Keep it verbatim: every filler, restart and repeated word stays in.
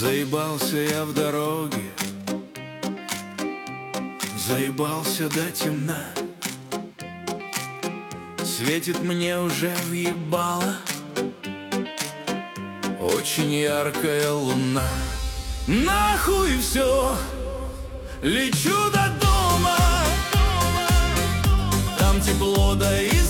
Заебался я в дороге, заебался до темна. Светит мне уже въебало очень яркая луна. Нахуй все, лечу до дома, там тепло да и